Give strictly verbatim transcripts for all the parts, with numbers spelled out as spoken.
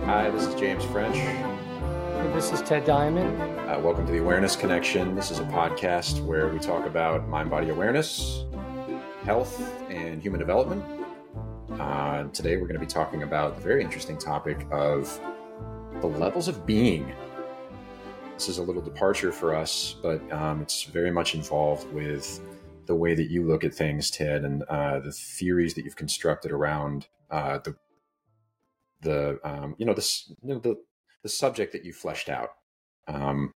Hi, this is James French. Hey, this is Ted Diamond. Uh, welcome to the Awareness Connection. This is a podcast where we talk about mind-body awareness, health, and human development. Uh, today we're going to be talking about the very interesting topic of the levels of being. This is a little departure for us, but um, it's very much involved with the way that you look at things, Ted, and uh, the theories that you've constructed around uh, the the um, you know this you know, the the subject that you fleshed out. Um,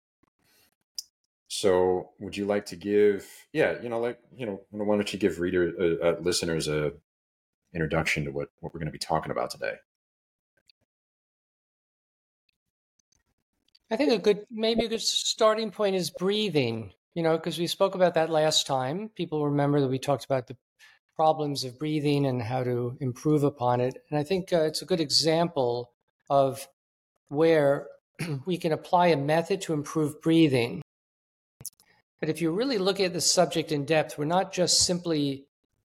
so, would you like to give? Yeah, you know, like you know, why don't you give reader uh, uh, listeners a introduction to what what we're going to be talking about today? I think a good, maybe a good starting point is breathing, you know, because we spoke about that last time. People remember that we talked about the problems of breathing and how to improve upon it. And I think uh, it's a good example of where we can apply a method to improve breathing. But if you really look at the subject in depth, we're not just simply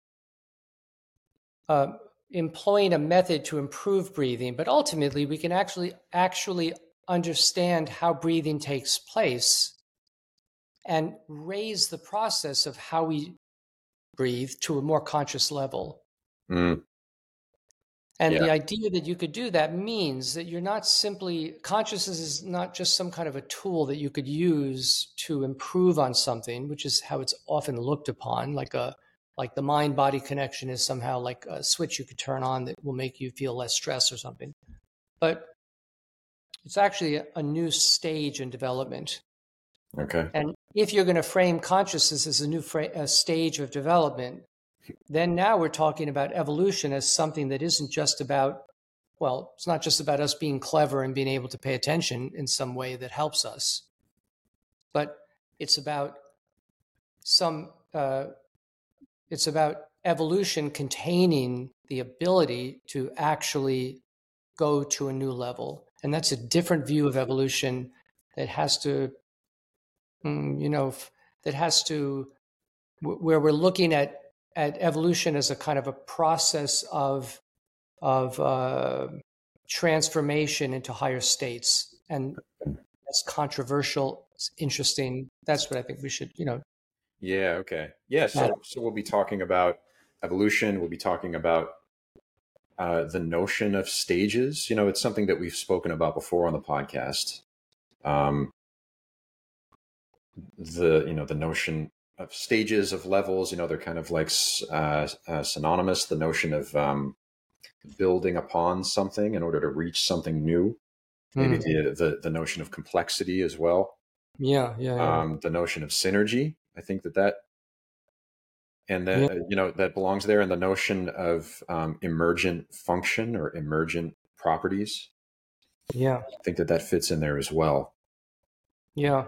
uh, employing a method to improve breathing, but ultimately we can actually actually understand how breathing takes place and raise the process of how we breathe to a more conscious level. Mm. And Yeah. the idea that you could do that means that you're not simply, consciousness is not just some kind of a tool that you could use to improve on something, which is how it's often looked upon, like a like the mind-body connection is somehow like a switch you could turn on that will make you feel less stress or something. But it's actually a, a new stage in development. Okay. And if you're going to frame consciousness as a new fra- a stage of development, then now we're talking about evolution as something that isn't just about, well, it's not just about us being clever and being able to pay attention in some way that helps us, but it's about some, uh, it's about evolution containing the ability to actually go to a new level. And that's a different view of evolution that has to, you know, that has to, where we're looking at, at evolution as a kind of a process of, of uh, transformation into higher states. And that's controversial. It's interesting. That's what I think we should, you know. Yeah. Okay. Yeah. So, so we'll be talking about evolution. We'll be talking about uh, the notion of stages. You know, it's something that we've spoken about before on the podcast. Um, the you know the notion of stages of levels. You know, they're kind of like uh, uh, synonymous. The notion of um, building upon something in order to reach something new. Maybe mm. the, the the notion of complexity as well. Yeah, yeah, yeah. Um, the notion of synergy. I think that that and then yeah. you know that belongs there. And the notion of um, emergent function or emergent properties. Yeah, I think that that fits in there as well. Yeah.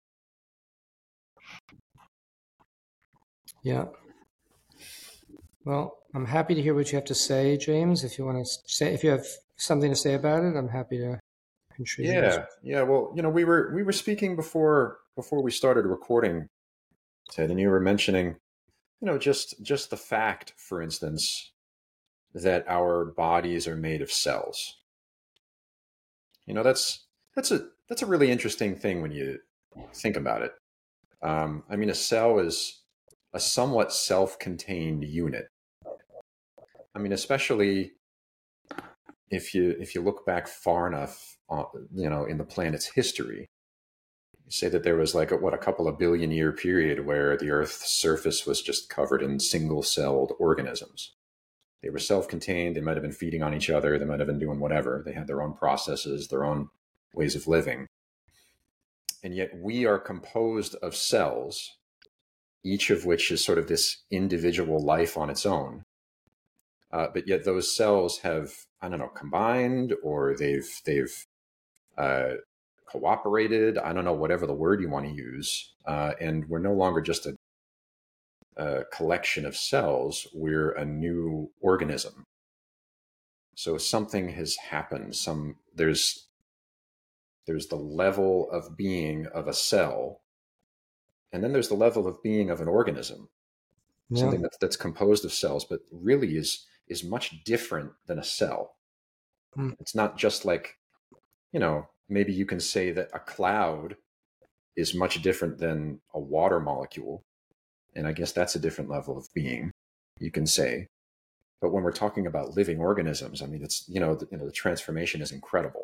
Yeah. Well, I'm happy to hear what you have to say, James. If you want to say, if you have something to say about it, I'm happy to contribute. Yeah, yeah. Well, you know, we were we were speaking before before we started recording, Ted, and you were mentioning, you know, just just the fact, for instance, that our bodies are made of cells. You know, that's that's a that's a really interesting thing when you think about it. Um, I mean, a cell is a somewhat self-contained unit. I mean, especially if you if you look back far enough, uh, you know, in the planet's history, you say that there was like a, what a couple of billion year period where the Earth's surface was just covered in single-celled organisms. They were self-contained. They might have been feeding on each other. They might have been doing whatever. They had their own processes, their own ways of living. And yet we are composed of cells, each of which is sort of this individual life on its own. Uh, but yet those cells have, I don't know, combined, or they've they've uh, cooperated. I don't know, whatever the word you want to use. Uh, and we're no longer just a, a collection of cells. We're a new organism. So something has happened. Some there's there's the level of being of a cell, and then there's the level of being of an organism. Yeah. Something that's that's composed of cells, but really is is much different than a cell. Mm. It's not just like you know, maybe you can say that a cloud is much different than a water molecule. And I guess that's a different level of being, you can say. But when we're talking about living organisms, I mean, it's, you know, the, you know, the transformation is incredible.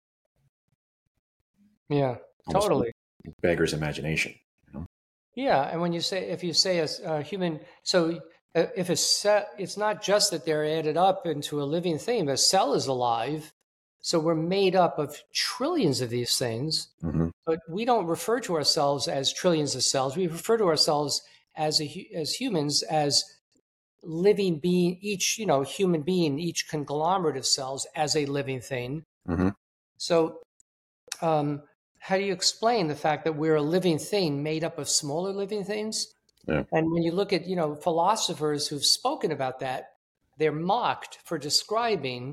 Yeah, Almost totally. beggars imagination. You know? Yeah, and when you say, if you say a, a human, so uh, if a cell, it's not just that they're added up into a living thing. A cell is alive, so we're made up of trillions of these things. Mm-hmm. But we don't refer to ourselves as trillions of cells. We refer to ourselves as a, as humans as living being. Each, you know, human being, each conglomerate of cells as a living thing. Mm-hmm. So. Um, how do you explain the fact that we're a living thing made up of smaller living things? Yeah. And when you look at, you know, philosophers who've spoken about that, they're mocked for describing,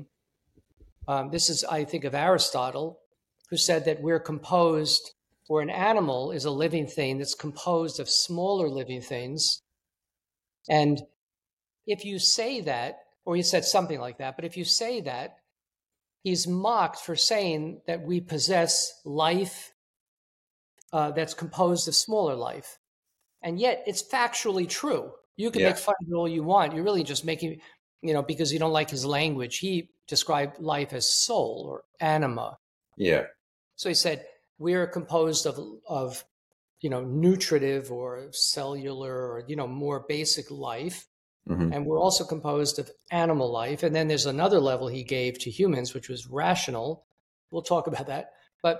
um, this is, I think, of Aristotle, who said that we're composed, or an animal is a living thing that's composed of smaller living things. And if you say that, or he said something like that, but if you say that, he's mocked for saying that we possess life uh, that's composed of smaller life. And yet it's factually true. You can Yeah. make fun of it all you want. You're really just making, you know, because you don't like his language. He described life as soul or anima. Yeah. So he said, we're composed of, of, you know, nutritive or cellular or, you know, more basic life. Mm-hmm. And we're also composed of animal life. And then there's another level he gave to humans, which was rational. We'll talk about that. But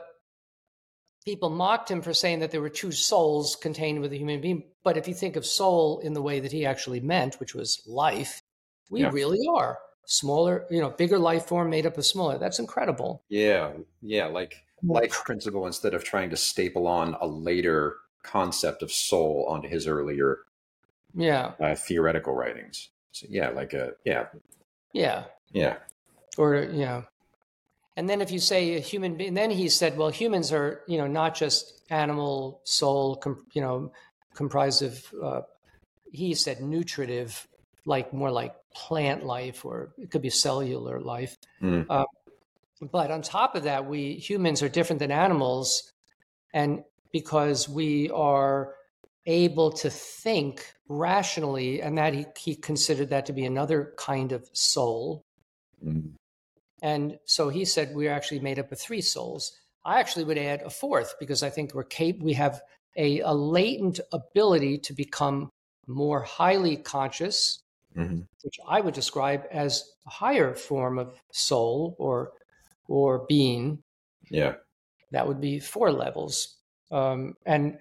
people mocked him for saying that there were two souls contained with a human being. But if you think of soul in the way that he actually meant, which was life, we Yeah. really are smaller, you know, bigger life form made up of smaller. That's incredible. Yeah. Yeah. Like life principle, instead of trying to staple on a later concept of soul onto his earlier Yeah. uh, theoretical writings. So yeah, like a, yeah. Yeah. Yeah. Or, yeah. And then if you say a human being, then he said, well, humans are, you know, not just animal, soul, com, you know, comprised of, uh, he said nutritive, like more like plant life, or it could be cellular life. Mm. Uh, but on top of that, we humans are different than animals. And because we are able to think rationally, and that he, he considered that to be another kind of soul. Mm. And so he said we're actually made up of three souls. I actually would add a fourth, because I think we're cap- we have a, a latent ability to become more highly conscious, Mm-hmm. which I would describe as a higher form of soul or or being. Yeah. That would be four levels. Um, and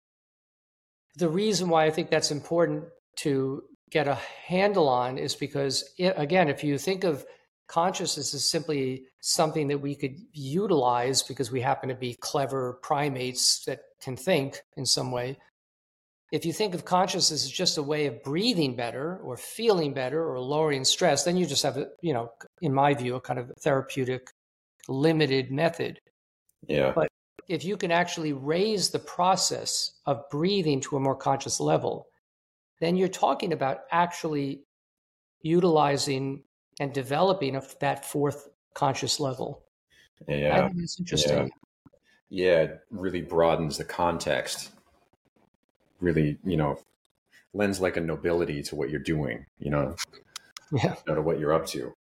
the reason why I think that's important to get a handle on is because, it, again, if you think of consciousness as simply something that we could utilize because we happen to be clever primates that can think in some way, if you think of consciousness as just a way of breathing better or feeling better or lowering stress, then you just have, a, you know, in my view, a kind of therapeutic, limited method. Yeah. But if you can actually raise the process of breathing to a more conscious level, then you're talking about actually utilizing and developing of that fourth conscious level. Yeah. I think it's interesting. Yeah. Yeah. It really broadens the context. Really, you know, lends like a nobility to what you're doing, you know, Yeah. you know, to what you're up to.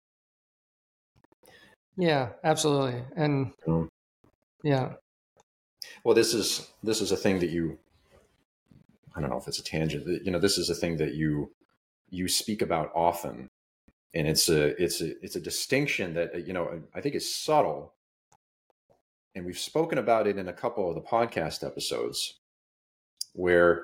Yeah, absolutely. And Mm. yeah. Well, this is, this is a thing that you, I don't know if it's a tangent, you know, this is a thing that you, you speak about often. And it's a, it's a, it's a distinction that, you know, I think is subtle. And we've spoken about it in a couple of the podcast episodes where,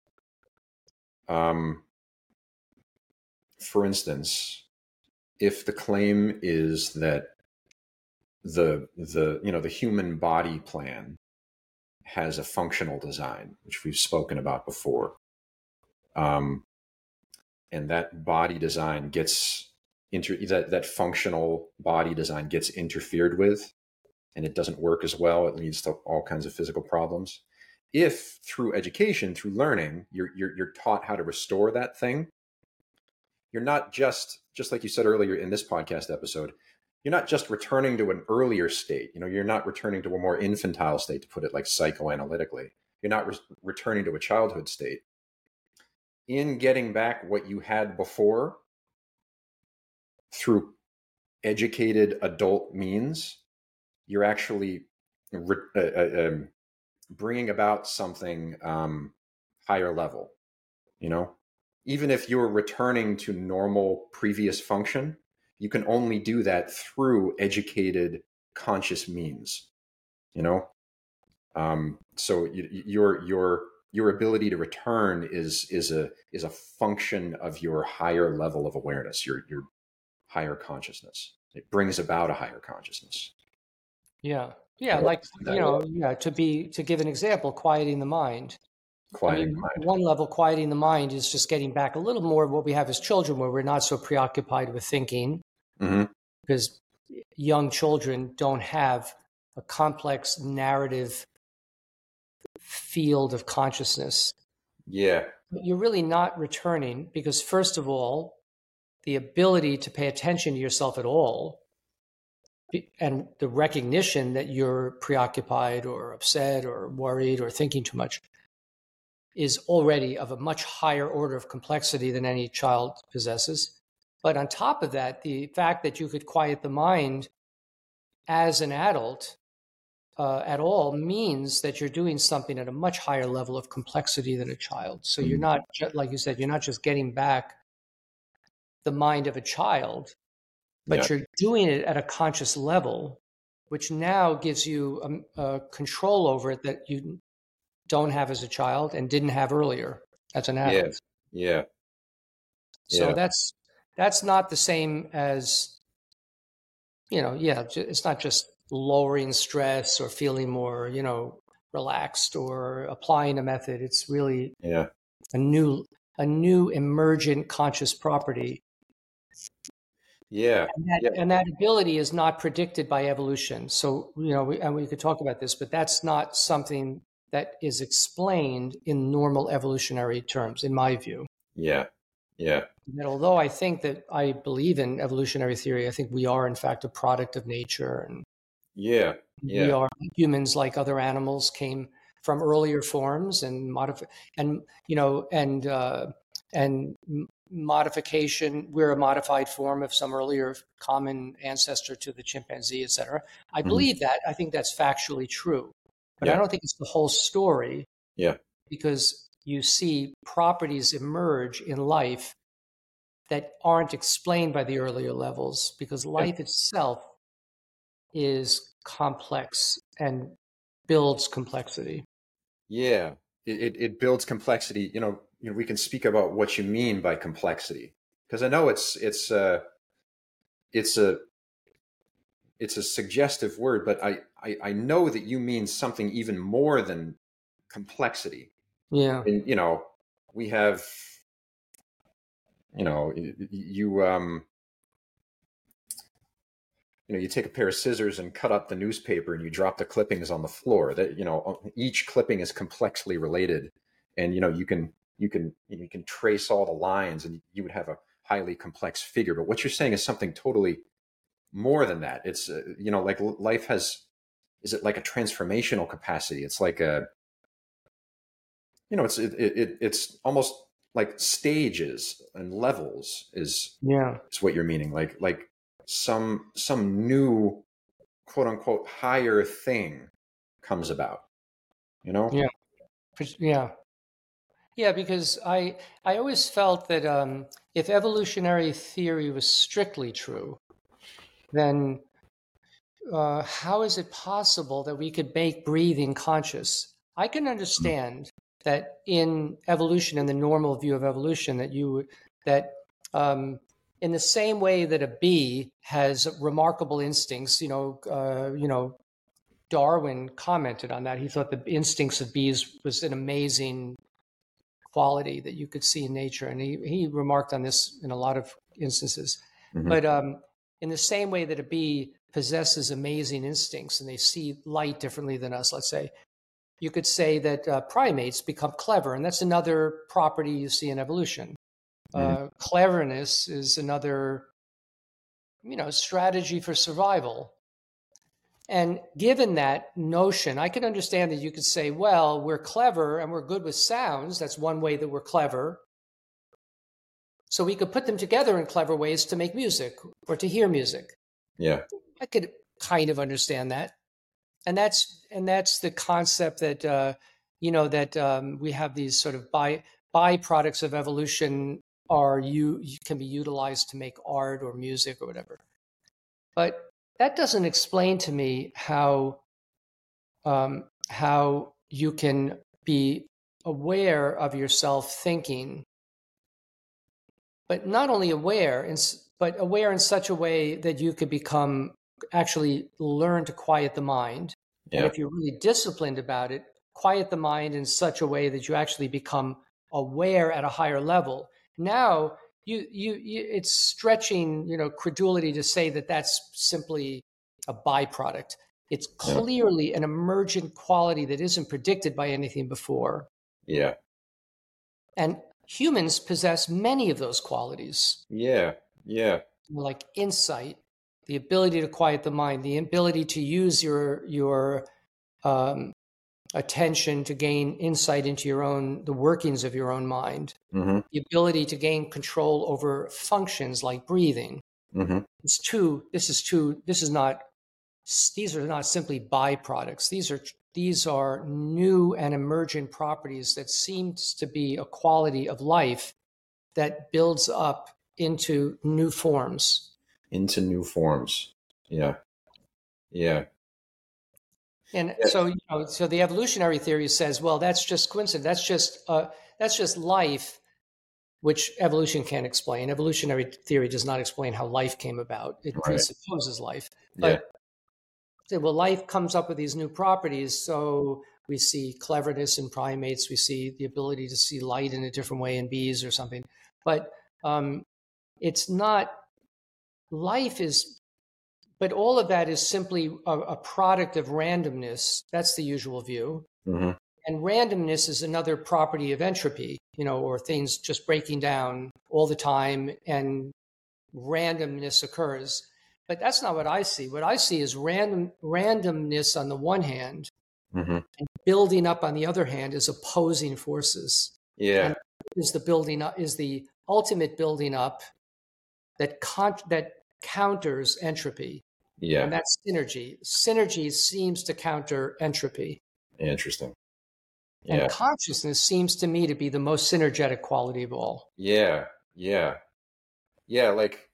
um, for instance, if the claim is that the, the, you know, the human body plan has a functional design, which we've spoken about before. Um, and that body design gets inter that, that functional body design gets interfered with, and it doesn't work as well. It leads to all kinds of physical problems. If through education, through learning, you're, you're, you're taught how to restore that thing, you're not just, just like you said earlier in this podcast episode, you're not just returning to an earlier state. You know, you're not returning to a more infantile state, to put it like psychoanalytically. You're not re- returning to a childhood state. In getting back what you had before through educated adult means, you're actually re- uh, uh, um, bringing about something um, higher level. You know, even if you're returning to normal previous function, you can only do that through educated, conscious means. You know, um, so you, your your your ability to return is is a is a function of your higher level of awareness, your your higher consciousness. It brings about a higher consciousness. Yeah. Yeah. Like, you know, yeah, to be, to give an example, quieting the mind. Quieting I mean, the mind. one level, quieting the mind is just getting back a little more of what we have as children, where we're not so preoccupied with thinking, Mm-hmm. because young children don't have a complex narrative field of consciousness. Yeah. But you're really not returning because, first of all, the ability to pay attention to yourself at all, and the recognition that you're preoccupied or upset or worried or thinking too much, is already of a much higher order of complexity than any child possesses. But on top of that, the fact that you could quiet the mind as an adult uh, at all means that you're doing something at a much higher level of complexity than a child. So you're not, like you said, you're not just getting back the mind of a child, but Yeah. you're doing it at a conscious level, which now gives you a, a control over it that you don't have as a child and didn't have earlier as an adult. Yeah. Yeah. So Yeah. that's that's not the same as, you know, yeah, it's not just lowering stress or feeling more, you know, relaxed or applying a method. It's really Yeah. a new a new emergent conscious property. Yeah. And that, Yeah. and that ability is not predicted by evolution. So, you know, we, and we could talk about this, but that's not something that is explained in normal evolutionary terms, in my view. Yeah. Yeah. That although I think that I believe in evolutionary theory, I think we are in fact a product of nature, and Yeah. we Yeah. are humans, like other animals, came from earlier forms and modif and you know and uh, and modification. We're a modified form of some earlier common ancestor to the chimpanzee, et cetera. I Mhm. believe that. I think that's factually true, but I Yeah. don't think it's the whole story, Yeah. because you see properties emerge in life that aren't explained by the earlier levels, because life itself is complex and builds complexity. Yeah. It, it it builds complexity. You know, you know, we can speak about what you mean by complexity, because I know it's it's uh it's a it's a suggestive word, but I, I I know that you mean something even more than complexity. Yeah. And you know, we have, you know, you um you know, you take a pair of scissors and cut up the newspaper and you drop the clippings on the floor. That, you know, each clipping is complexly related, and you know, you can you can you, know, you can trace all the lines and you would have a highly complex figure. But what you're saying is something totally more than that. It's uh, you know, like life has, is it like a transformational capacity? It's like a, you know, it's it, it it's almost like stages and levels is Yeah. is what you're meaning. Like like some some new quote unquote higher thing comes about, you know? Yeah. Yeah. Yeah, because I I always felt that um, if evolutionary theory was strictly true, then uh, how is it possible that we could make breathing conscious? I can understand that in evolution, in the normal view of evolution, that you that um, in the same way that a bee has remarkable instincts, you know, uh, you know, Darwin commented on that. He thought the instincts of bees was an amazing quality that you could see in nature, and he he remarked on this in a lot of instances. Mm-hmm. But um, in the same way that a bee possesses amazing instincts and they see light differently than us, let's say, you could say that uh, primates become clever, and that's another property you see in evolution. Mm-hmm. Uh, cleverness is another you know, strategy for survival. And given that notion, I can understand that you could say, well, we're clever and we're good with sounds. That's one way that we're clever. So we could put them together in clever ways to make music or to hear music. Yeah. I could kind of understand that. And that's and that's the concept that, uh, you know, that um, we have these sort of by, byproducts of evolution are you can be utilized to make art or music or whatever. But that doesn't explain to me how um, how you can be aware of yourself thinking, but not only aware, but aware in such a way that you could become actually learn to quiet the mind. Yeah. And if you're really disciplined about it, quiet the mind in such a way that you actually become aware at a higher level. Now, you, you, you it's stretching, you know, credulity to say that that's simply a byproduct. It's clearly an emergent quality that isn't predicted by anything before. Yeah. And humans possess many of those qualities. Yeah. Yeah. Like insight, the ability to quiet the mind, the ability to use your your um, attention to gain insight into your own the workings of your own mind, mm-hmm. the ability to gain control over functions like breathing. Mm-hmm. It's too. This is too. This is not. These are not simply byproducts. These are these are new and emergent properties that seems to be a quality of life that builds up into new forms. Into new forms. Yeah. Yeah. And yeah. so, you know, so the evolutionary theory says, well, that's just coincidence. That's just uh, that's just life, which evolution can't explain. Evolutionary theory does not explain how life came about. It Right. presupposes life. But Yeah. say, well, life comes up with these new properties. So we see cleverness in primates. We see the ability to see light in a different way in bees or something. But um, it's not, life is, but all of that is simply a, a product of randomness. That's the usual view. Mm-hmm. And randomness is another property of entropy, you know, or things just breaking down all the time and randomness occurs. But that's not what I see. What I see is random randomness on the one hand, mm-hmm. and building up on the other hand is opposing forces. Yeah. And is the building up is the ultimate building up that con- that counters entropy. Yeah. And that's synergy. Synergy seems to counter entropy. Interesting. Yeah. And consciousness seems to me to be the most synergetic quality of all. Yeah. Yeah. Yeah. Like,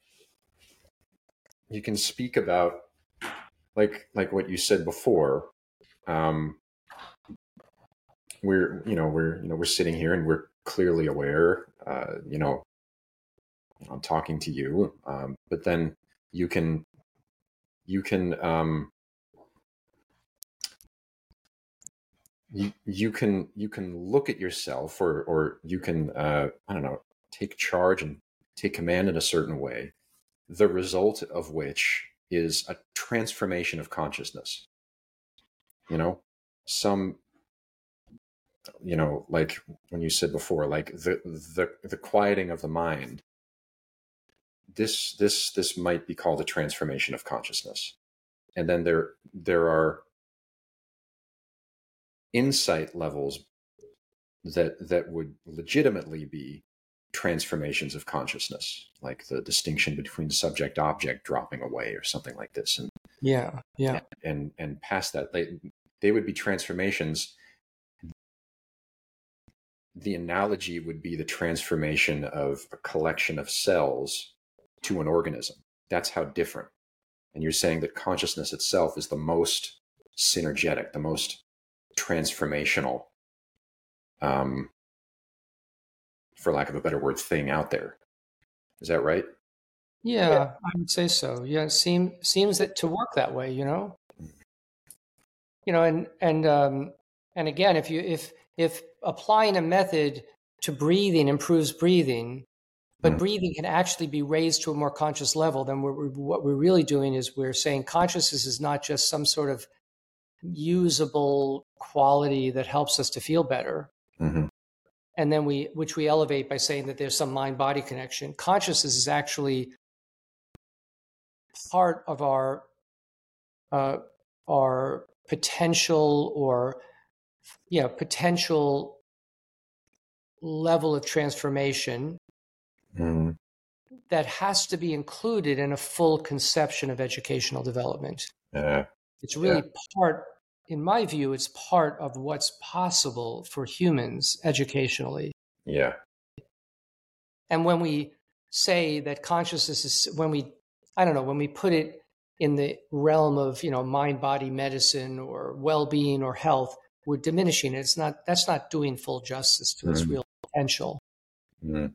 you can speak about like like what you said before. Um, we're you know we're you know we're sitting here and we're clearly aware. Uh, you know, I'm talking to you, um, but then you can you can um, you you can you can look at yourself, or or you can uh, I don't know, take charge and take command in a certain way, the result of which is a transformation of consciousness. You know, some, you know, like when you said before, like the the the quieting of the mind. This this this might be called a transformation of consciousness, and then there there are insight levels that that would legitimately be transformations of consciousness, like the distinction between subject object dropping away or something like this. And yeah, yeah. And and past that, they they would be transformations. The analogy would be the transformation of a collection of cells to an organism. That's how different. And you're saying that consciousness itself is the most synergetic, the most transformational, um, for lack of a better word, thing out there. Is that right? Yeah, yeah. I would say so. Yeah, it seem, seems that to work that way, you know? You know, and and um, and again, if you if if applying a method to breathing improves breathing, but mm. breathing can actually be raised to a more conscious level, then we're, what we're really doing is we're saying consciousness is not just some sort of usable quality that helps us to feel better. Mm-hmm. And then we, which we elevate by saying that there's some mind-body connection. Consciousness is actually part of our uh, our potential or yeah potential level of transformation Mm. that has to be included in a full conception of educational development. Yeah. It's Yeah. really part, in my view, it's part of what's possible for humans educationally. Yeah. And when we say that consciousness is, when we, I don't know, when we put it in the realm of, you know, mind body medicine or well-being or health, we're diminishing it. It's not, that's not doing full justice to its Mm. real potential. Mm.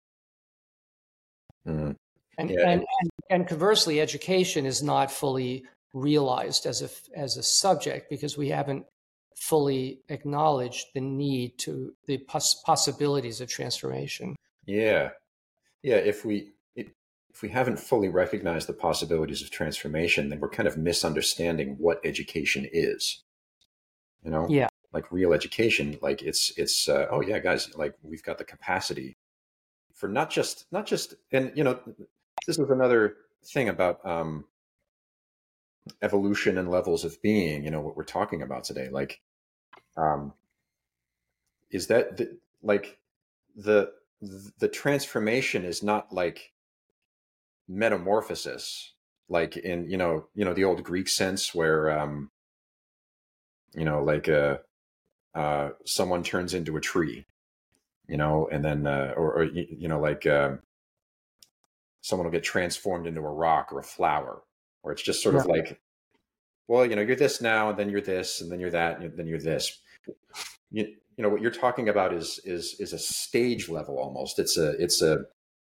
Mm. And, Yeah. and, and, and conversely, education is not fully realized as a, as a subject because we haven't fully acknowledged the need to, the poss- possibilities of transformation. Yeah. Yeah. If we, it, if we haven't fully recognized the possibilities of transformation, then we're kind of misunderstanding what education is, you know, Yeah. like real education. Like it's, it's, uh, oh yeah, guys, like we've got the capacity for not just, not just, and you know, this is another thing about, um, evolution and levels of being, you know, what we're talking about today. Like, um, is that the, like the, the transformation is not like metamorphosis, like in, you know, you know, the old Greek sense where, um, you know, like, uh, uh, someone turns into a tree, you know, and then, uh, or, or you know, like, um, someone will get transformed into a rock or a flower, or it's just sort Yeah. of like, well, you know, you're this now, and then you're this, and then you're that, and then you're this. You, you know, what you're talking about is is is a stage level almost. It's a it's a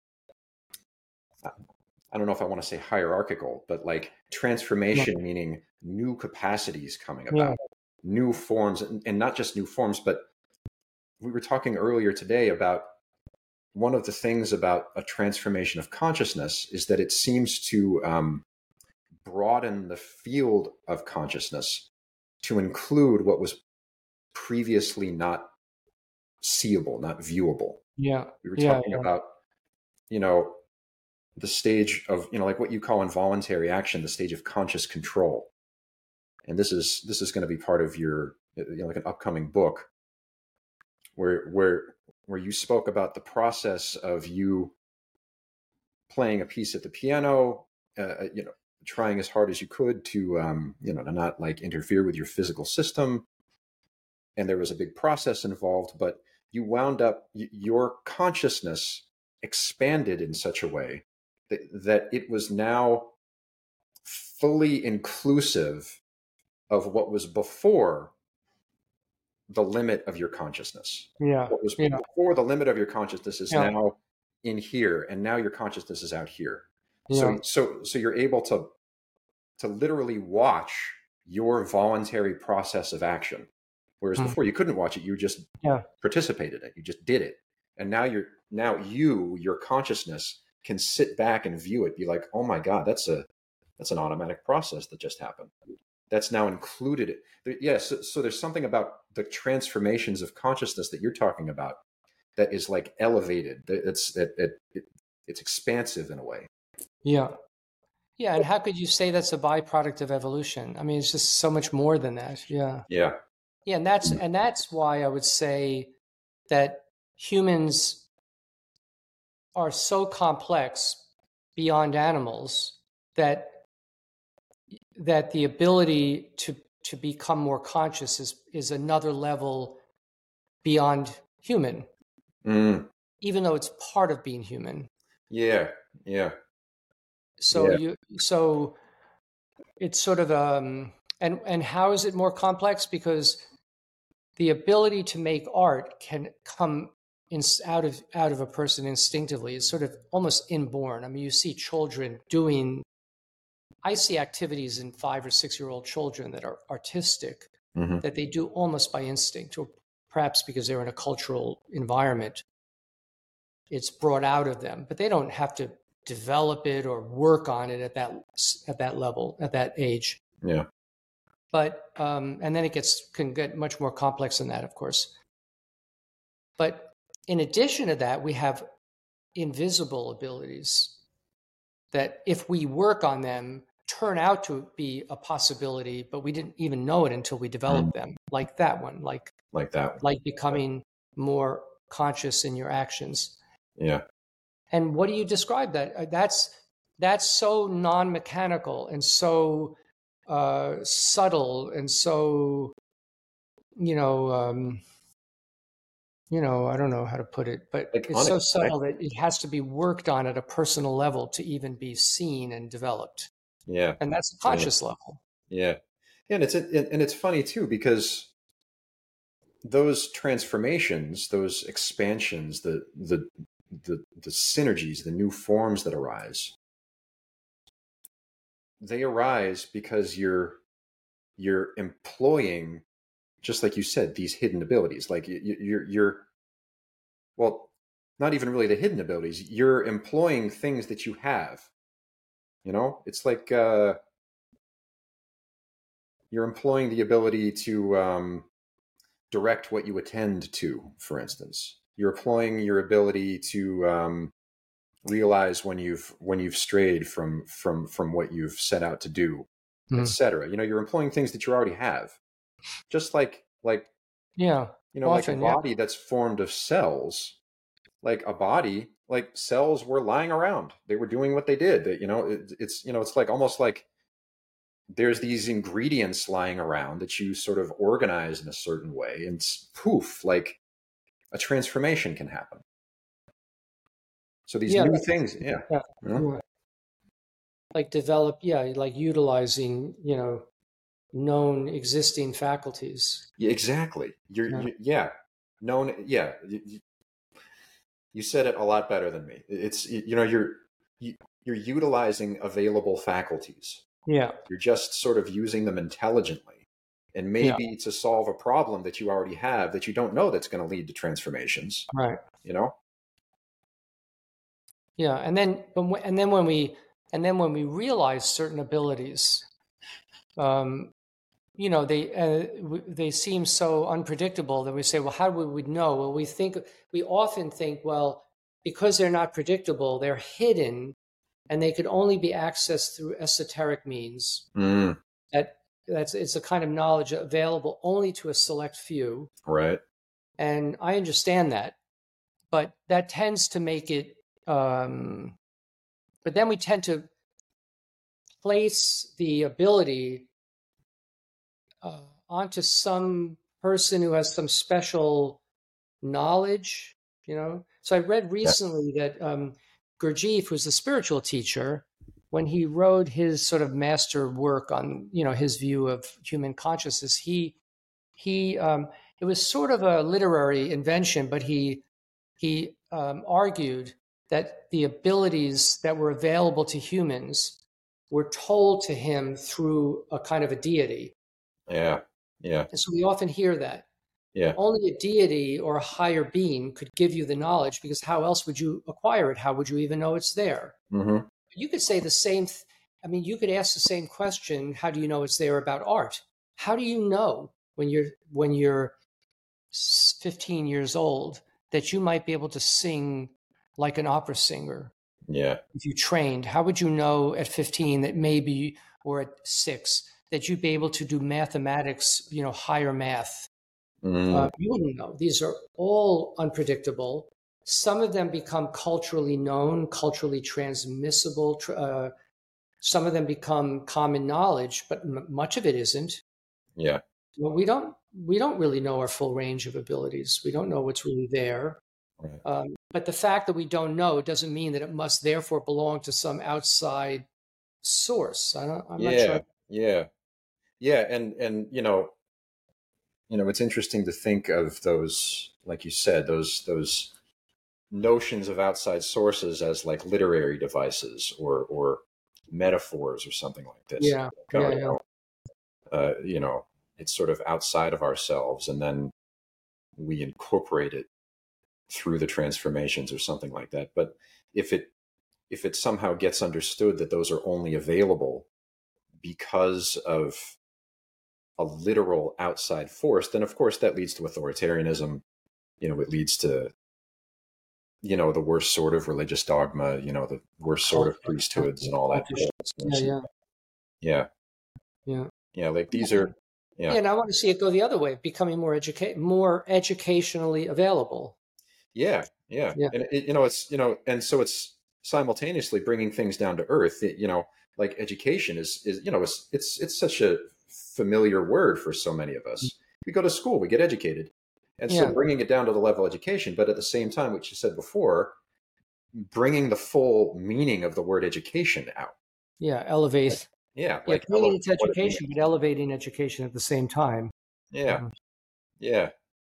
I don't know if I want to say hierarchical, but like transformation, yeah. Meaning new capacities coming about, yeah. New forms, and, and not just new forms, but we were talking earlier today about one of the things about a transformation of consciousness is that it seems to um, broaden the field of consciousness to include what was previously not seeable, not viewable. Yeah. We were yeah, talking yeah. about, you know, the stage of, you know, like what you call involuntary action, the stage of conscious control. And this is, this is going to be part of your, you know, like an upcoming book where, where, where you spoke about the process of you playing a piece at the piano, uh, you know, trying as hard as you could to, um, you know, to not like interfere with your physical system. And there was a big process involved, but you wound up, your consciousness expanded in such a way that, that it was now fully inclusive of what was before the limit of your consciousness. Yeah. What was yeah. before the limit of your consciousness is yeah. now in here, and now your consciousness is out here. Yeah. So, so, so you're able to, to literally watch your voluntary process of action. Whereas mm. before you couldn't watch it, you just yeah. participated in it, you just did it. And now you're, now you, your consciousness can sit back and view it, be like, oh my God, that's a, that's an automatic process that just happened. That's now included. Yes. Yeah, so, so there's something about the transformations of consciousness that you're talking about that is like elevated. It's, it, it, it, it's expansive in a way. Yeah. Yeah. And how could you say that's a byproduct of evolution? I mean, it's just so much more than that. Yeah. Yeah. Yeah. And that's, and that's why I would say that humans are so complex beyond animals that that the ability to to become more conscious is is another level beyond human, mm. even though it's part of being human. Yeah, yeah. So yeah. you so it's sort of um and and how is it more complex? Because the ability to make art can come in, out of out of a person instinctively. It's sort of almost inborn. I mean, you see children doing. I see activities in five or six year old children that are artistic, mm-hmm. that they do almost by instinct, or perhaps because they're in a cultural environment. It's brought out of them, but they don't have to develop it or work on it at that at that level, at that age. Yeah. But um, and then it gets can get much more complex than that, of course. But in addition to that, we have invisible abilities that if we work on them, turn out to be a possibility, but we didn't even know it until we developed them, like that one, like like that one. like becoming more conscious in your actions. Yeah. And what do you describe that? Uh, That's that's so non-mechanical and so uh, subtle and so, you know, um, you know, I don't know how to put it, but Like it's so subtle unexpected. that it has to be worked on at a personal level to even be seen and developed. Yeah. And that's a Yeah. conscious level. Yeah. Yeah, and it's and it's funny too, because those transformations, those expansions, the the the the synergies, the new forms that arise, they arise because you're you're employing, just like you said, these hidden abilities. Like you, you're you're well, not even really the hidden abilities. You're employing things that you have. You know, it's like uh, you're employing the ability to um, direct what you attend to, for instance. You're employing your ability to um, realize when you've when you've strayed from from from what you've set out to do, Mhm. et cetera. You know, you're employing things that you already have. Just like like Yeah, you know, like a often, yeah. body that's formed of cells, like a body, like cells were lying around. They were doing what they did. That, you know, it, it's you know, it's like almost like there's these ingredients lying around that you sort of organize in a certain way, and poof, like a transformation can happen. So these Yeah, new like, things, yeah, yeah, you know? yeah. Like develop, yeah, like utilizing, you know, known existing faculties. Yeah, exactly. You're, Yeah. you, yeah, known, yeah. You, you said it a lot better than me. It's you know you're you, you're utilizing available faculties. Yeah. You're just sort of using them intelligently, and Yeah. maybe to solve a problem that you already have that you don't know that's going to lead to transformations. Right. You know? Yeah. And then, but when- and then when we, and then when we realize certain abilities, um, you know, they uh, w- they seem so unpredictable that we say, well, how would we know? Well, we think we often think, well, because they're not predictable, they're hidden, and they could only be accessed through esoteric means. Mm, That that's it's a kind of knowledge available only to a select few, right. and I understand that, but that tends to make it. Um, but then we tend to place the ability uh, onto some person who has some special knowledge, you know. So I read Yeah. recently that um, Gurdjieff, who's a spiritual teacher, when he wrote his sort of master work on, you know, his view of human consciousness, he he um, it was sort of a literary invention, but he he um, argued that the abilities that were available to humans were told to him through a kind of a deity. Yeah. Yeah. And so we often hear that. Yeah. Only a deity or a higher being could give you the knowledge, because how else would you acquire it? How would you even know it's there? Mm-hmm. You could say the same. Th- I mean, you could ask the same question. How do you know it's there about art? How do you know when you're when you're fifteen years old that you might be able to sing like an opera singer Yeah. if you trained? How would you know at fifteen that maybe, or at six, that you'd be able to do mathematics, you know, higher math? Uh, Mm, you wouldn't know. These are all unpredictable. Some of them become culturally known, culturally transmissible. tr- Uh, some of them become common knowledge, but m- much of it isn't. yeah. Well, we don't we don't really know our full range of abilities. We don't know what's really there. Right. Um, but the fact that we don't know doesn't mean that it must therefore belong to some outside source. I don't, I'm not sure. Yeah. Yeah. Yeah. And and you know, you know, it's interesting to think of those, like you said, those those notions of outside sources as like literary devices or or metaphors or something like this. Yeah, Like, oh, yeah, you yeah. know, uh, you know, it's sort of outside of ourselves, and then we incorporate it through the transformations or something like that. But if it if it somehow gets understood that those are only available because of a literal outside force, then of course that leads to authoritarianism. You know, it leads to you know, the worst sort of religious dogma, you know, the worst sort Cult, of uh, priesthoods and all that. cultish. Yeah, yeah, Yeah. yeah. Yeah. Like these are, Yeah, yeah. and I want to see it go the other way, becoming more educate, more educationally available. Yeah. Yeah. Yeah, And it, you know, it's, you know, and so it's simultaneously bringing things down to earth. It, you know, like education is, is, you know, it's, it's, it's such a familiar word for so many of us. We go to school, we get educated. And so yeah, bringing it down to the level of education, but at the same time, which you said before, bringing the full meaning of the word education out. yeah. Elevate. Yeah. Yeah, Like bringing elevate it to what it means. education, but elevating education at the same time. Yeah. Uh, Yeah.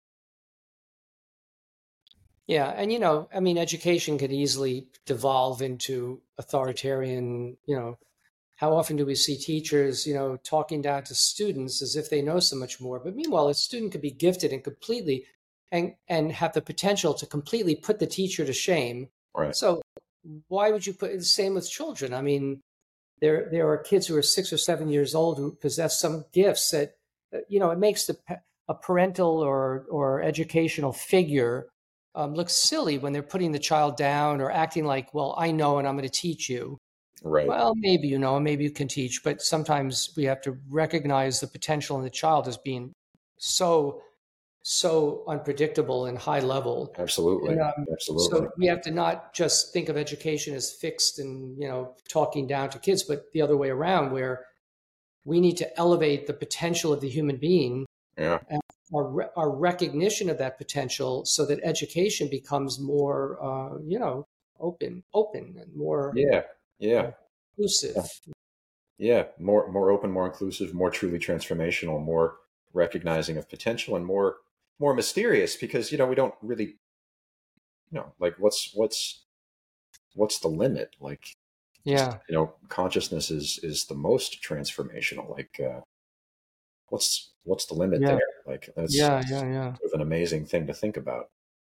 yeah, and you know, I mean, education could easily devolve into authoritarian. You know, how often do we see teachers, you know, talking down to students as if they know so much more? But meanwhile, a student could be gifted and completely, and and have the potential to completely put the teacher to shame. Right. So why would you put the same with children? I mean, there there are kids who are six or seven years old who possess some gifts that, uh, you know, it makes the a parental or or educational figure um, look silly when they're putting the child down or acting like, well, I know and I'm going to teach you. Right. Well, maybe you know, maybe you can teach, but sometimes we have to recognize the potential in the child as being so so unpredictable and high level. And Absolutely. um, Absolutely. so we have to not just think of education as fixed and, you know, talking down to kids, but the other way around, where we need to elevate the potential of the human being Yeah. and our, re- our recognition of that potential, so that education becomes more, uh, you know, open, open and more Yeah. Yeah. uh, inclusive. Yeah. Yeah. More more open, more inclusive, more truly transformational, more recognizing of potential, and more more mysterious, because you know we don't really, you know, like what's what's what's the limit? Like just, Yeah, you know, consciousness is is the most transformational. Like uh what's what's the limit yeah, there? Like that's yeah, yeah, yeah, sort of an amazing thing to think about.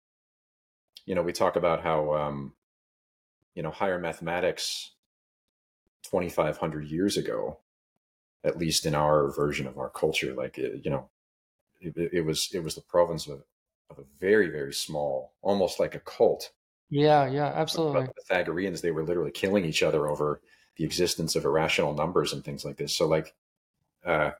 You know, we talk about how um, you know, higher mathematics twenty-five hundred years ago, at least in our version of our culture, like it, you know, it, it was it was the province of, of a very very small, almost like a cult. yeah, yeah, But absolutely. the Pythagoreans, they were literally killing each other over the existence of irrational numbers and things like this. So like, uh,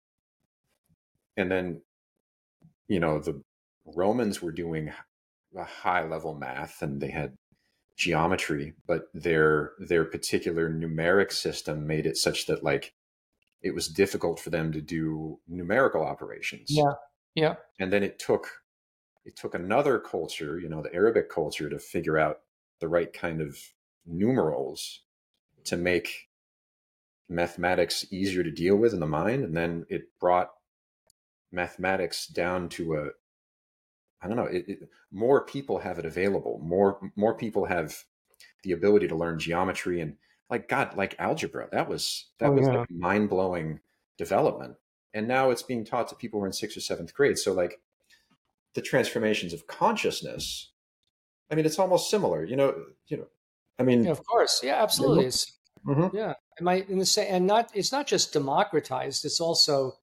and then you know the Romans were doing a high level math, and they had geometry, but their their particular numeric system made it such that like it was difficult for them to do numerical operations. Yeah, yeah, And then it took it took another culture, you know, the Arabic culture, to figure out the right kind of numerals to make mathematics easier to deal with in the mind. And then it brought mathematics down to a, I don't know, it, it, more people have it available. More more people have the ability to learn geometry, and like God, like algebra. That was that oh was like yeah, mind blowing development. And now it's being taught to people who are in sixth or seventh grade. So like the transformations of consciousness, I mean, it's almost similar. You know, you know, I yeah, mean, of course, yeah, absolutely. mm-hmm, It's mm-hmm, yeah, it might in the same, and not it's not just democratized; it's also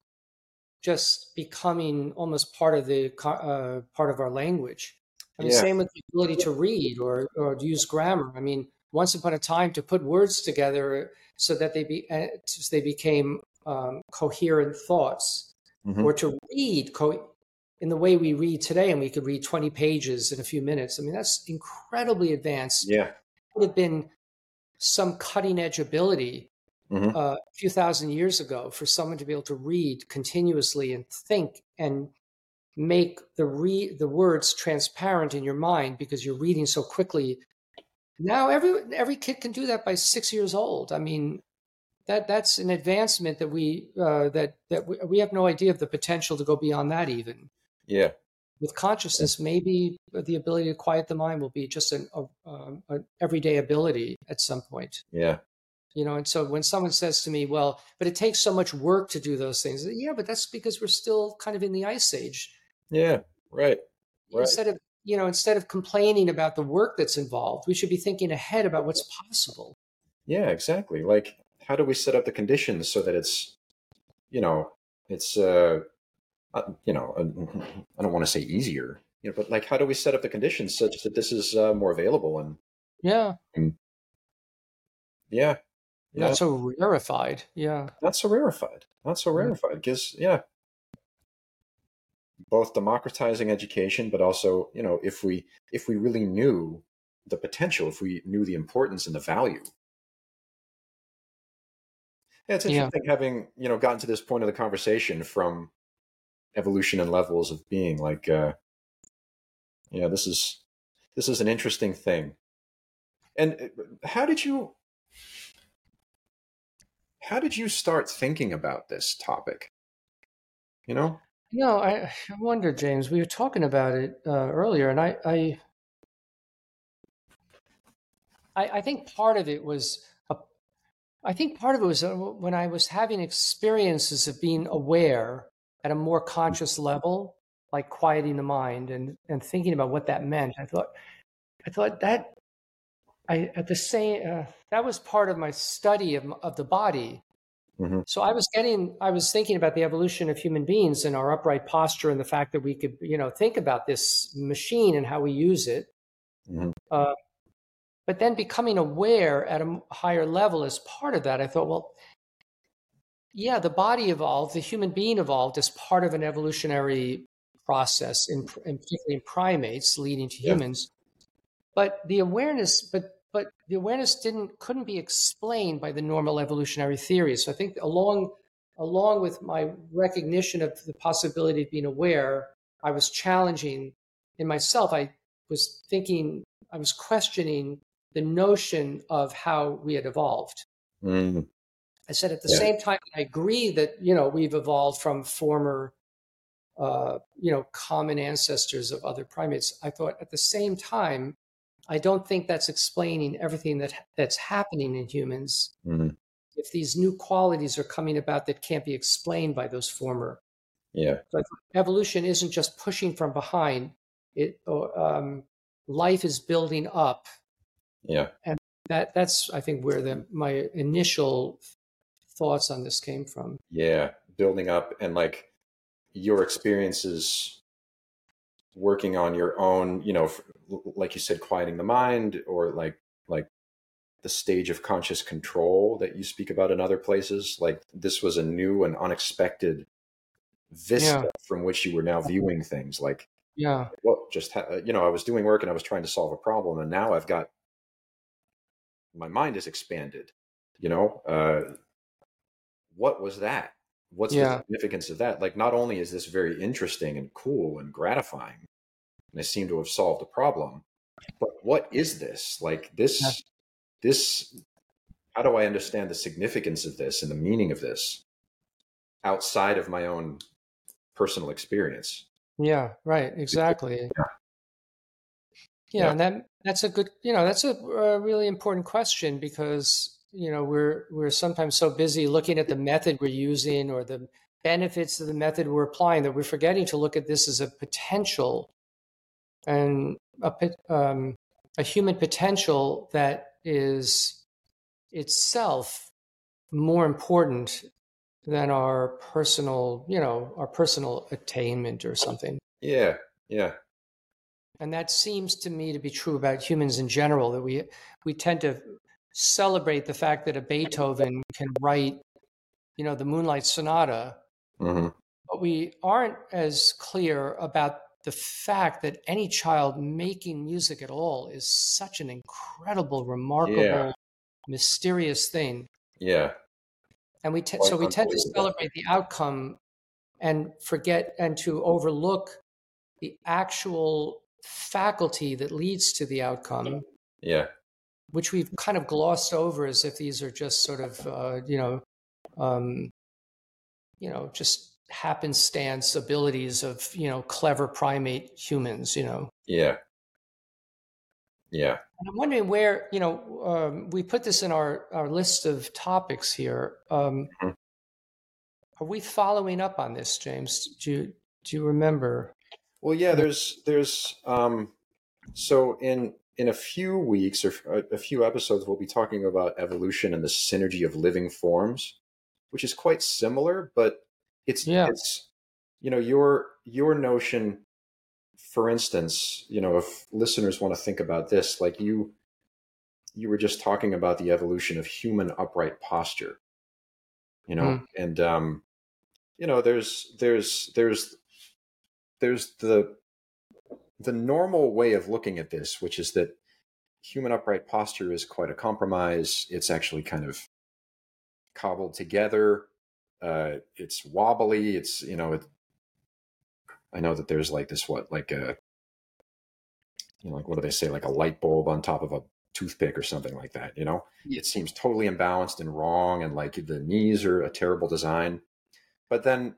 just becoming almost part of the co- uh, part of our language. I mean, yeah, same with the ability to read or or to use grammar. I mean, once upon a time, to put words together so that they be uh, so they became um, coherent thoughts, mm-hmm, or to read co- in the way we read today, and we could read twenty pages in a few minutes. I mean, that's incredibly advanced. yeah, It would have been some cutting edge ability mm-hmm, uh, a few thousand years ago for someone to be able to read continuously and think and make the re- the words transparent in your mind because you're reading so quickly. Now every every kid can do that by six years old. I mean, that that's an advancement that we uh, that that we, we have no idea of the potential to go beyond that. Even yeah, with consciousness, maybe the ability to quiet the mind will be just an a, um, an everyday ability at some point. yeah, You know, and so when someone says to me, well, but it takes so much work to do those things. Yeah, but that's because we're still kind of in the ice age. yeah, right, right, Instead of, you know, instead of complaining about the work that's involved, we should be thinking ahead about what's possible. yeah, exactly. Like, how do we set up the conditions so that it's, you know, it's, uh, uh you know, uh, I don't want to say easier, you know, but like, how do we set up the conditions such that this is uh, more available and, Yeah. and yeah, Not yeah, so rarefied. Yeah. not so rarefied, not so Yeah. rarefied. Because yeah, both democratizing education, but also, you know, if we if we really knew the potential, if we knew the importance and the value. Yeah, it's Yeah. interesting having, you know, gotten to this point of the conversation from evolution and levels of being. Like, uh, yeah, this is this is an interesting thing. And uh, how did you how did you start thinking about this topic? You know? No, I, I wonder, James. We were talking about it uh, earlier, and I, I, I, I think part of it was, a, I think part of it was uh, when I was having experiences of being aware at a more conscious level, like quieting the mind and and thinking about what that meant. I thought, I thought that I at the same uh, that was part of my study of of the body. Hmm. So I was getting, I was thinking about the evolution of human beings and our upright posture and the fact that we could, you know, think about this machine and how we use it. Hmm. Uh, but then becoming aware at a higher level as part of that, I thought, well, yeah, the body evolved, the human being evolved as part of an evolutionary process, in, in particularly in primates leading to Yeah. humans. But the awareness, but but the awareness didn't couldn't be explained by the normal evolutionary theories. So I think along along with my recognition of the possibility of being aware, I was challenging in myself. I was thinking, I was questioning the notion of how we had evolved. Mm. I said at the Yeah. same time, I agree that, you know, we've evolved from former, uh, you know, common ancestors of other primates. I thought at the same time, I don't think that's explaining everything that that's happening in humans. Hmm. If these new qualities are coming about that can't be explained by those former, Yeah. so I think evolution isn't just pushing from behind. It um, life is building up, Yeah. and that that's I think where the my initial thoughts on this came from. Yeah. Building up and like your experiences working on your own, you know, f- like you said, quieting the mind, or like like the stage of conscious control that you speak about in other places. Like this was a new and unexpected Yeah, vista from which you were now viewing things. Like, yeah, well, just ha- you know, I was doing work and I was trying to solve a problem, and now I've got my mind is expanded. You know, uh, what was that? What's the yeah, significance of that? Like, not only is this very interesting and cool and gratifying, and I seem to have solved a problem, but what is this? Like yeah, this, this, how do I understand the significance of this and the meaning of this outside of my own personal experience? yeah. Right, exactly. Yeah. Yeah, Yeah. and that that's a good, you know, that's a, a really important question because, you know, we're we're sometimes so busy looking at the method we're using or the benefits of the method we're applying that we're forgetting to look at this as a potential and a pot- um, a human potential that is itself more important than our personal, you know, our personal attainment or something. Yeah. Yeah. And that seems to me to be true about humans in general, that we we tend to celebrate the fact that a Beethoven can write, you know, the Moonlight Sonata, Hmm. but we aren't as clear about the fact that any child making music at all is such an incredible, Yeah. remarkable, mysterious thing. Yeah. And we te- Quite so we tend to unbelievable. celebrate the outcome and forget and to overlook the actual faculty that leads to the outcome, Yeah. which we've kind of glossed over as if these are just sort of, uh, you know, um, you know, just happenstance abilities of, you know, clever primate humans, you know. Yeah. Yeah. And I'm wondering where, you know, um, we put this in our, our list of topics here. Um, Mhm. are we following up on this, James? Do you, do you remember? Well, yeah, Uh, there's, there's, um, so in, in a few weeks or a, a few episodes, we'll be talking about evolution and the synergy of living forms, which is quite similar, but it's, yeah, it's, you know, your, your notion for instance, you know, if listeners want to think about this, like you, you were just talking about the evolution of human upright posture, you know, Mm. and, um, you know, there's, there's, there's, there's the, the normal way of looking at this, which is that human upright posture is quite a compromise. It's actually kind of cobbled together. Uh, it's wobbly. It's, you know, it, I know that there's like this, what, like a, you know, like what do they say, like a light bulb on top of a toothpick or something like that, you know? It seems totally imbalanced and wrong, and like the knees are a terrible design. But then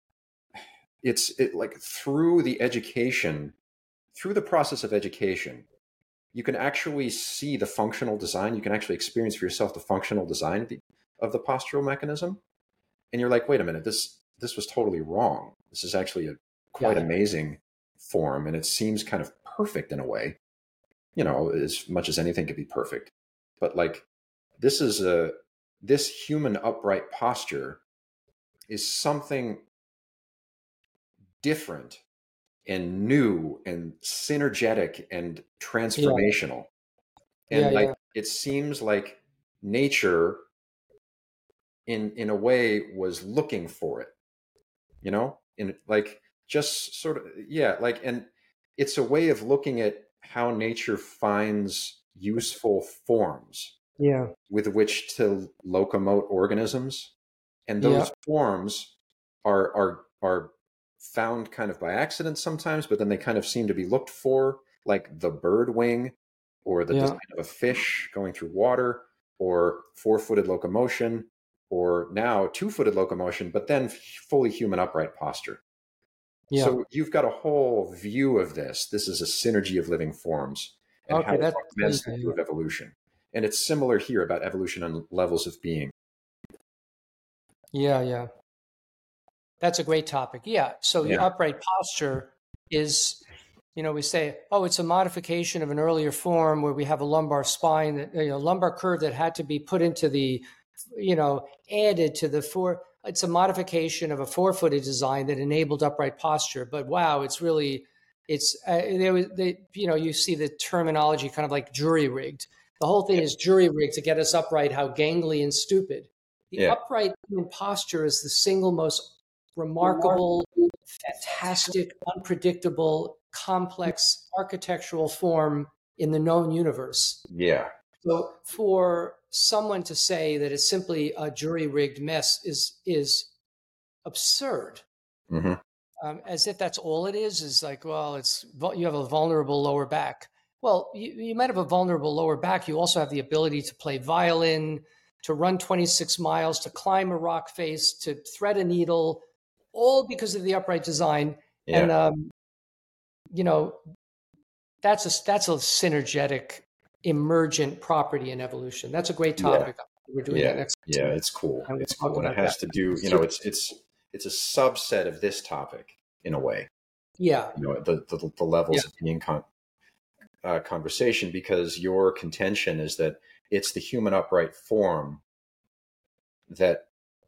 it's it like through the education, through the process of education, you can actually see the functional design. You can actually experience for yourself the functional design of the, of the postural mechanism. And you're like, wait a minute, this this was totally wrong. This is actually a quite Yeah. amazing form, and it seems kind of perfect in a way, you know, as much as anything could be perfect. But like this is a this human upright posture is something different and new and synergetic and transformational. Yeah, And like yeah. it seems like nature in in a way was looking for it, you know? In like just sort of yeah, like and it's a way of looking at how nature finds useful forms Yeah. with which to locomote organisms. And Yeah. those forms are are are found kind of by accident sometimes, but then they kind of seem to be looked for, like the bird wing or the Yeah. design of a fish going through water, or four-footed locomotion, or now two-footed locomotion, but then fully human upright posture. Yeah. So you've got a whole view of this. This is a synergy of living forms and how Okay, it that's yeah, augments the view of evolution. And it's similar here about evolution on levels of being. yeah, yeah. That's a great topic. Yeah. So the Yeah. upright posture is, you know, we say, oh, it's a modification of an earlier form where we have a lumbar spine, that, you know, lumbar curve that had to be put into the, you know, added to the four. It's a modification of a four-footed design that enabled upright posture. But wow, it's really, it's uh, there was, they, you know, you see the terminology kind of like jury rigged. The whole thing Yeah. is jury rigged to get us upright. How gangly and stupid. The Yeah. upright human posture is the single most remarkable, fantastic, unpredictable, complex architectural form in the known universe. Yeah. So for someone to say that it's simply a jury-rigged mess is is absurd. Mm-hmm. Um, as if that's all it is. Is like, well, it's you have a vulnerable lower back. Well, you, you might have a vulnerable lower back. You also have the ability to play violin, to run twenty-six miles, to climb a rock face, to thread a needle, all because of the upright design. Yeah. And um, you know, that's a that's a synergetic, emergent property in evolution. That's a great Yeah. topic. We're doing Yeah. that next. Yeah. time. It's cool. And we'll It's talk cool. And it about has that. to do, you know, it's, it's, it's a subset of this topic in a way, Yeah. you know, the, the, the levels Yeah. of being con- uh, conversation, because your contention is that it's the human upright form that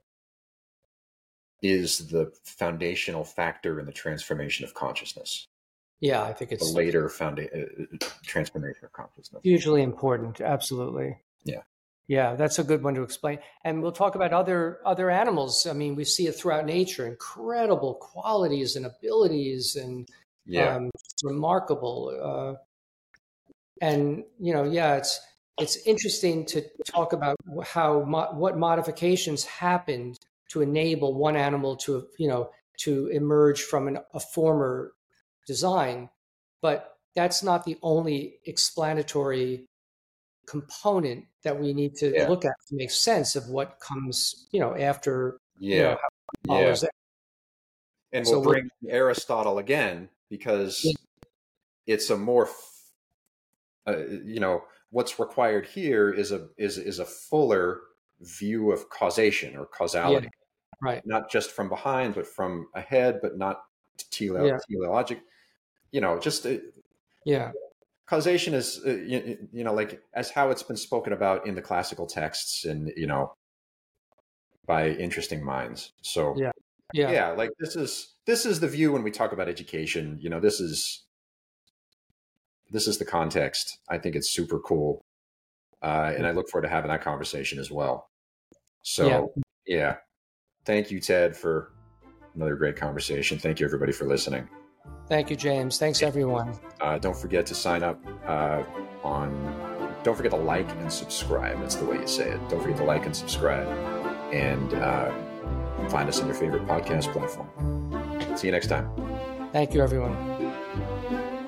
is the foundational factor in the transformation of consciousness. Yeah. I think The it's later founda- uh, transformation of consciousness. hugely important. Absolutely. Yeah. Yeah, that's a good one to explain. And we'll talk about other other animals. I mean, we see it throughout nature, incredible qualities and abilities, and Yeah. um, it's remarkable. Uh, and you know, yeah, it's it's interesting to talk about how mo- what modifications happened to enable one animal to you know to emerge from an, a former design, but that's not the only explanatory component that we need to Yeah. look at to make sense of what comes, you know, after, you know, Yeah. how it Yeah. follows that. And So we'll we'll, bring Aristotle again, because it's a more, f- uh, you know, what's required here is a is is a fuller view of causation or yeah, causality, right. not just from behind, but from ahead, but not tele- Yeah, teleologic. You know, just uh, yeah, causation is, uh, you, you know, like as how it's been spoken about in the classical texts, and you know, by interesting minds. So yeah, yeah, yeah, like this is this is the view when we talk about education. You know, this is this is the context. I think it's super cool. Uh, and I look forward to having that conversation as well. So, yeah. yeah. Thank you, Ted, for another great conversation. Thank you, everybody, for listening. Thank you, James. Thanks, everyone. Uh, don't forget to sign up uh, on, don't forget to like and subscribe. That's the way you say it. Don't forget to like and subscribe. And uh, find us on your favorite podcast platform. See you next time. Thank you, everyone.